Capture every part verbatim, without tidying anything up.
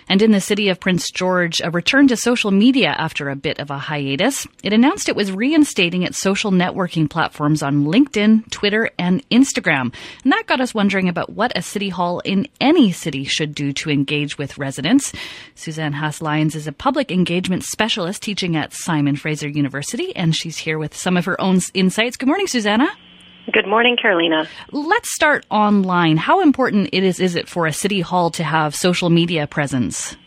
And in the city of Prince George, a return to social media after a bit of a hiatus. It announced it was reinstating its social networking platforms on LinkedIn, Twitter, and Instagram. And that got us wondering about what a city hall in any city should do to engage with residents. Suzanne Haas-Lyons is a public engagement specialist teaching at Simon Fraser University, and she's here with some of her own insights. Good morning, Susanna. Good morning, Carolina. Let's start online. How important it is, is it for a city hall to have social media presence?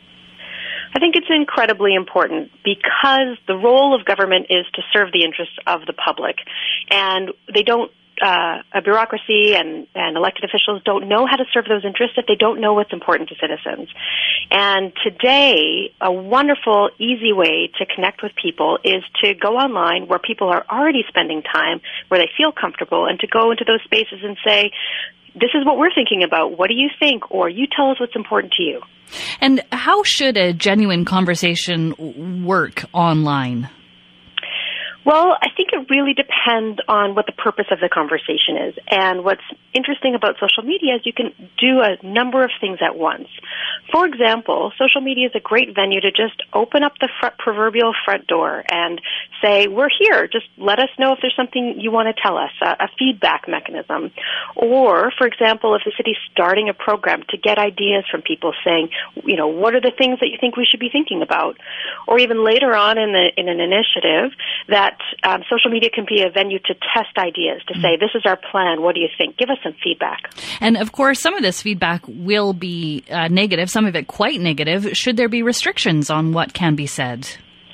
I think it's incredibly important because the role of government is to serve the interests of the public. And they don't, uh, a bureaucracy and, and elected officials don't know how to serve those interests if they don't know what's important to citizens. And today, a wonderful, easy way to connect with people is to go online where people are already spending time, where they feel comfortable, and to go into those spaces and say, this is what we're thinking about. What do you think? Or you tell us what's important to you. And how should a genuine conversation work online? Well, I think it really depends on what the purpose of the conversation is. And what's interesting about social media is you can do a number of things at once. For example, social media is a great venue to just open up the front, proverbial front door and say, we're here. Just let us know if there's something you want to tell us, a, a feedback mechanism. Or, for example, if the city's starting a program to get ideas from people saying, you know, what are the things that you think we should be thinking about? Or even later on in the in an initiative that Um, social media can be a venue to test ideas, to say, this is our plan, what do you think? Give us some feedback. And of course, some of this feedback will be uh, negative, some of it quite negative. Should there be restrictions on what can be said?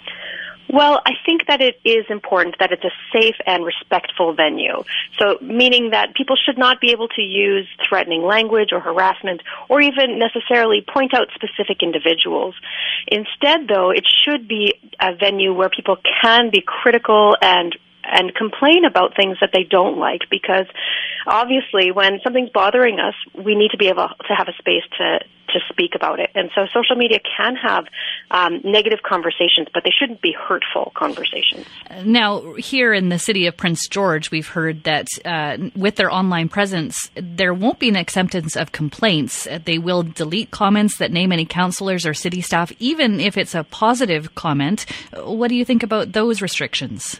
Well, I think that it is important that it's a safe and respectful venue. So meaning that people should not be able to use threatening language or harassment or even necessarily point out specific individuals. Instead, though, it should be a venue where people can be critical and and complain about things that they don't like, because obviously when something's bothering us, we need to be able to have a space to, to speak about it. And so social media can have um, negative conversations, but they shouldn't be hurtful conversations. Now, here in the city of Prince George, we've heard that uh, with their online presence, there won't be an acceptance of complaints. They will delete comments that name any councillors or city staff, even if it's a positive comment. What do you think about those restrictions?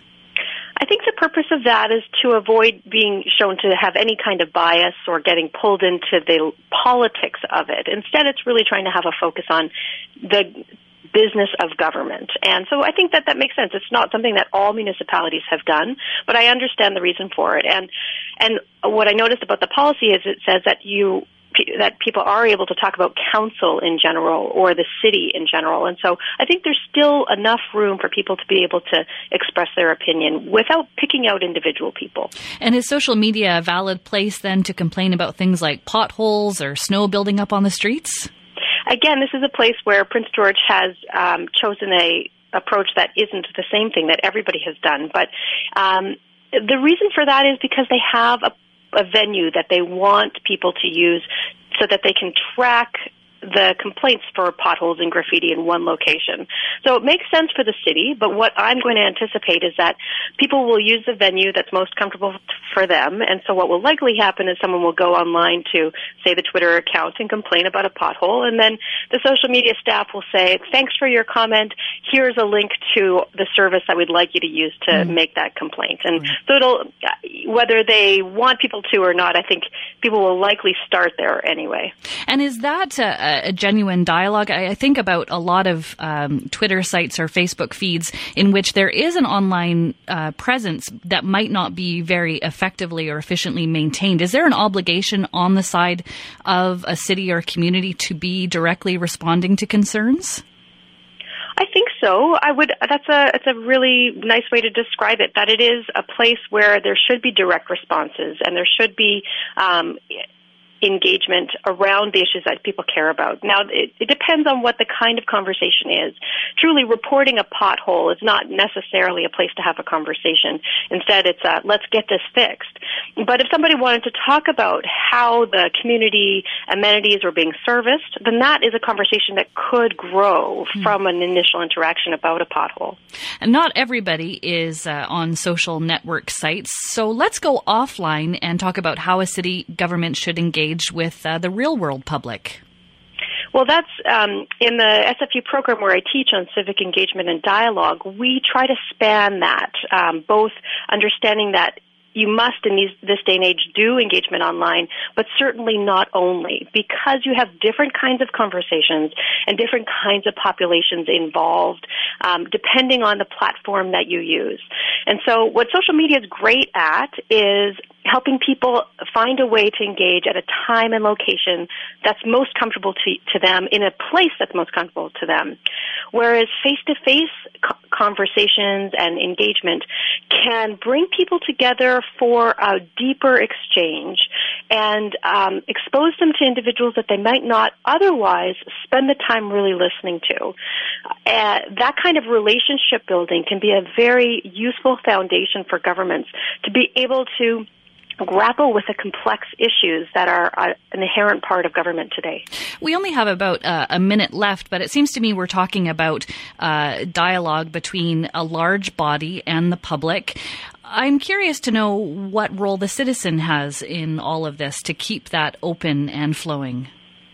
I think the purpose of that is to avoid being shown to have any kind of bias or getting pulled into the politics of it. Instead, it's really trying to have a focus on the business of government. And so I think that that makes sense. It's not something that all municipalities have done, but I understand the reason for it. And and what I noticed about the policy is it says that you that people are able to talk about council in general or the city in general. And so I think there's still enough room for people to be able to express their opinion without picking out individual people. And is social media a valid place then to complain about things like potholes or snow building up on the streets? Again, this is a place where Prince George has um, chosen a approach that isn't the same thing that everybody has done. But um, the reason for that is because they have a a venue that they want people to use so that they can track the complaints for potholes and graffiti in one location. So it makes sense for the city, but what I'm going to anticipate is that people will use the venue that's most comfortable for them, and so what will likely happen is someone will go online to, say, the Twitter account and complain about a pothole, and then the social media staff will say, thanks for your comment, here's a link to the service that we'd like you to use to mm. make that complaint. And mm. so it'll, whether they want people to or not, I think people will likely start there anyway. And is that a a genuine dialogue? I, I think about a lot of um, Twitter sites or Facebook feeds in which there is an online uh, presence that might not be very effectively or efficiently maintained. Is there an obligation on the side of a city or community to be directly responding to concerns? I think so. I would. That's a. It's a really nice way to describe it. That it is a place where there should be direct responses and there should be Um, engagement around the issues that people care about. Now, it, it depends on what the kind of conversation is. Truly, reporting a pothole is not necessarily a place to have a conversation. Instead, it's a, let's get this fixed. But if somebody wanted to talk about how the community amenities are being serviced, then that is a conversation that could grow mm. from an initial interaction about a pothole. And not everybody is uh, on social network sites, so let's go offline and talk about how a city government should engage with uh, the real world public. Well, that's um, in the S F U program where I teach on civic engagement and dialogue. We try to span that, um, both understanding that you must, in these, this day and age, do engagement online, but certainly not only, because you have different kinds of conversations and different kinds of populations involved, um, depending on the platform that you use. And so what social media is great at is helping people find a way to engage at a time and location that's most comfortable to, to them, in a place that's most comfortable to them. Whereas face-to-face co- conversations and engagement can bring people together for a deeper exchange and um, expose them to individuals that they might not otherwise spend the time really listening to. Uh, that kind of relationship building can be a very useful foundation for governments to be able to grapple with the complex issues that are uh, an inherent part of government today. We only have about uh, a minute left, but it seems to me we're talking about uh, dialogue between a large body and the public. I'm curious to know what role the citizen has in all of this to keep that open and flowing.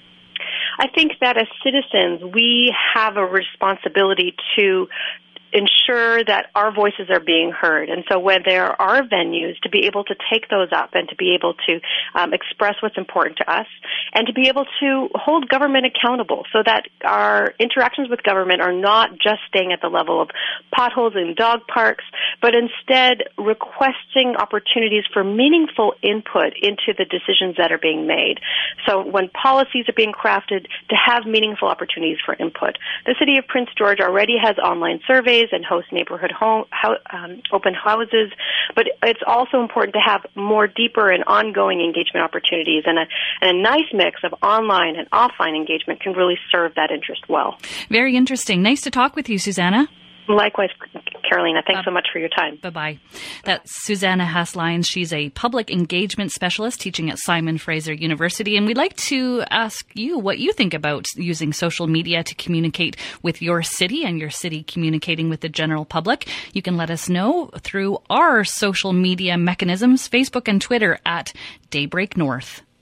I think that as citizens, we have a responsibility to ensure that our voices are being heard. And so when there are venues, to be able to take those up and to be able to um, express what's important to us and to be able to hold government accountable so that our interactions with government are not just staying at the level of potholes in dog parks, but instead requesting opportunities for meaningful input into the decisions that are being made. So when policies are being crafted, to have meaningful opportunities for input. The City of Prince George already has online surveys and host neighborhood home, ho- um, open houses, but it's also important to have more deeper and ongoing engagement opportunities, and a, and a nice mix of online and offline engagement can really serve that interest well. Very interesting. Nice to talk with you, Susanna. Likewise, Carolina. Thanks uh, so much for your time. Bye-bye. That's Susanna Haas-Lyons. She's a public engagement specialist teaching at Simon Fraser University. And we'd like to ask you what you think about using social media to communicate with your city and your city communicating with the general public. You can let us know through our social media mechanisms, Facebook and Twitter at Daybreak North.